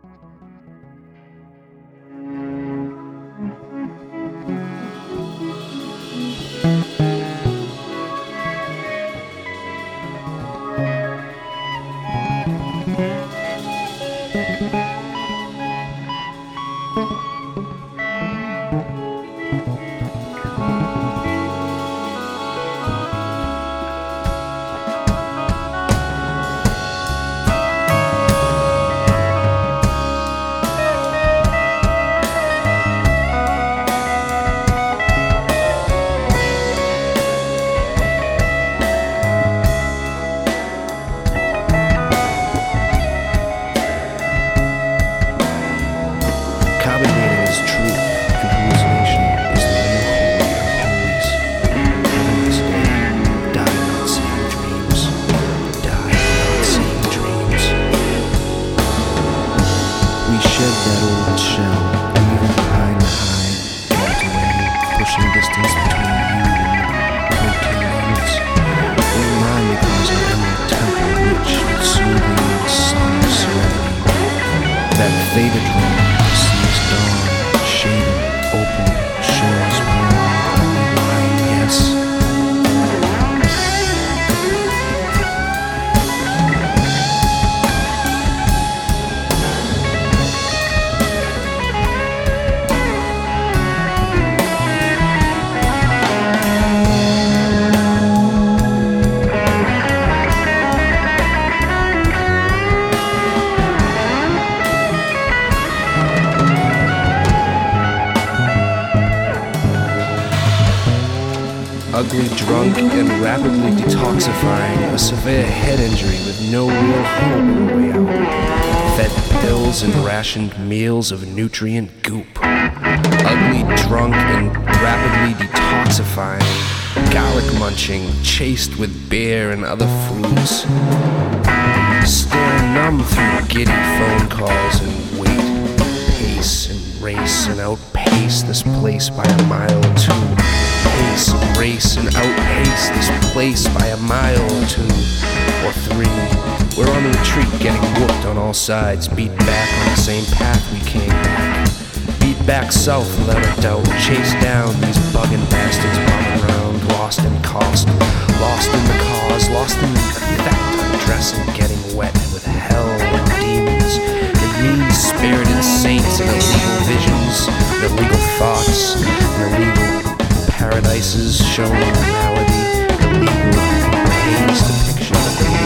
Ugly, drunk, and rapidly detoxifying, a severe head injury with no real hope of a way out. Fed pills and rationed meals of nutrient goop. Ugly, drunk, and rapidly detoxifying, garlic munching, chased with beer and other foods. Still numb through giddy phone calls and wait, pace and race and outpace this place by a mile or two. Pace and race and outpace this place by a mile or two or three. We're on the retreat, getting whooped on all sides, beat back on the same path we came back. Beat back south without a doubt, chase down these bugging bastards bumming around, lost in cost, lost in the cause, lost in the effect, undressing, getting wet with hell and demons, and mean-spirited saints and illegal visions, and illegal thoughts, and illegal paradises shown in reality, illegal heinous depiction of the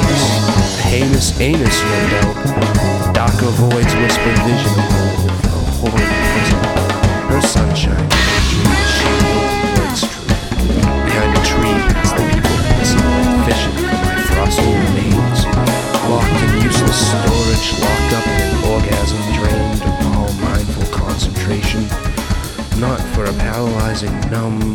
heinous anus, no doubt. Darker voids whisper vision of a horrid prison. Her sunshine, dreams she breaks true. Behind a tree, as the people listen like fishing for my frosty remains. Locked in useless storage, locked up in an orgasm drained of all mindful concentration. Not for a paralyzing, numb,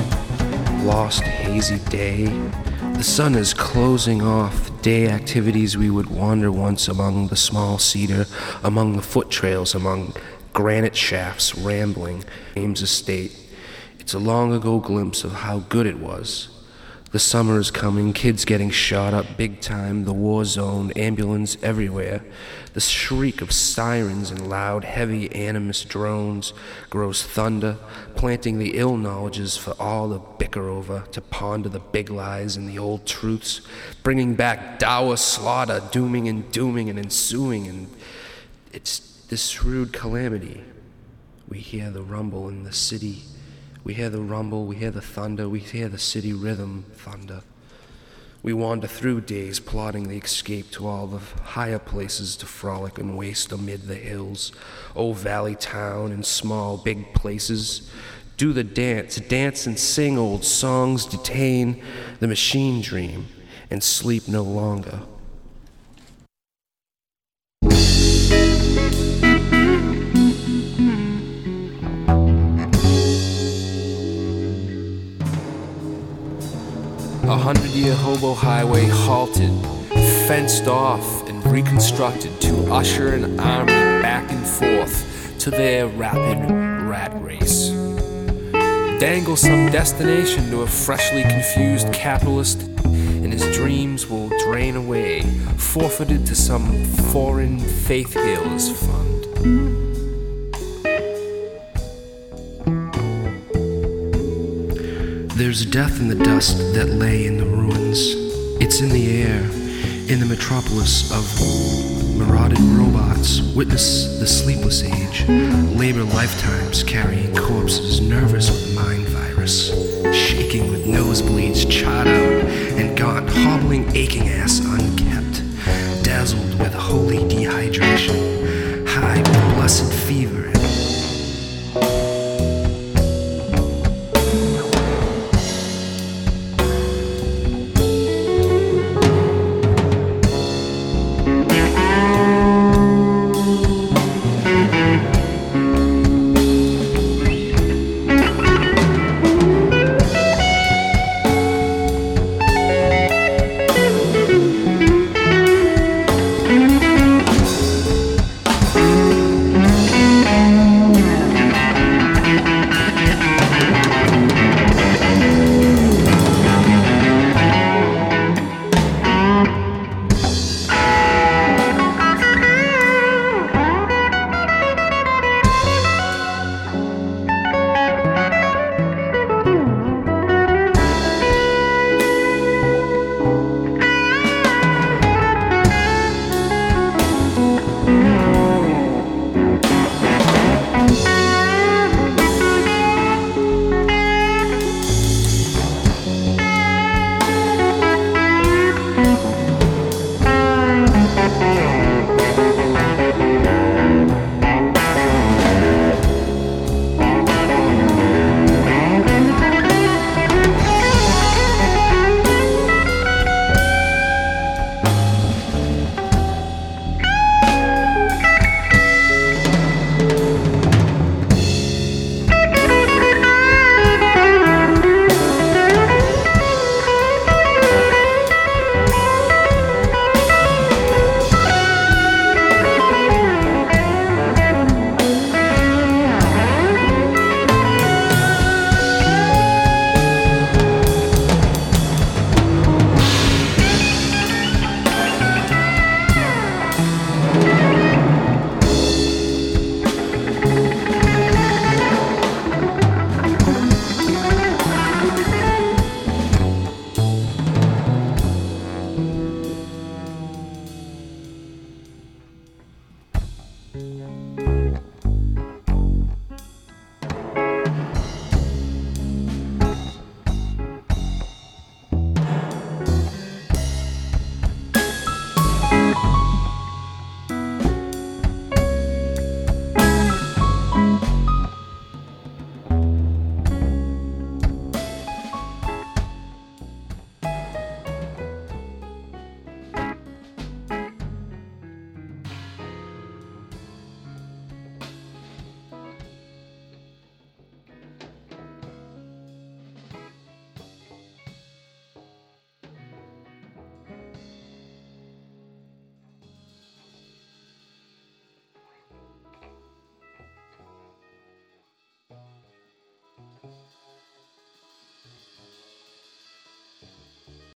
lost, hazy day. The sun is closing off day activities we would wander once among the small cedar, among the foot trails, among granite shafts, rambling Ames Estate. It's a long ago glimpse of how good it was. The summer is coming, kids getting shot up big time, the war zone, ambulance everywhere. The shriek of sirens and loud, heavy animus drones grows thunder, planting the ill knowledges for all to bicker over, to ponder the big lies and the old truths, bringing back dour slaughter, dooming and ensuing, and it's this shrewd calamity. We hear the rumble in the city. We hear the rumble, we hear the thunder, we hear the city rhythm thunder. We wander through days plotting the escape to all the higher places to frolic and waste amid the hills. Oh, valley town and small, big places. Do the dance, dance and sing old songs, detain the machine dream, and sleep no longer. A 100-year hobo highway halted, fenced off and reconstructed to usher an army back and forth to their rapid rat race. Dangle some destination to a freshly confused capitalist, and his dreams will drain away, forfeited to some foreign faith healers fund. There's death in the dust that lay in the ruins. It's in the air, in the metropolis of marauded robots. Witness the sleepless age, labor lifetimes carrying corpses, nervous with mind virus, shaking with nosebleeds charred out and gaunt, hobbling aching ass unkept, dazzled with holy dehydration.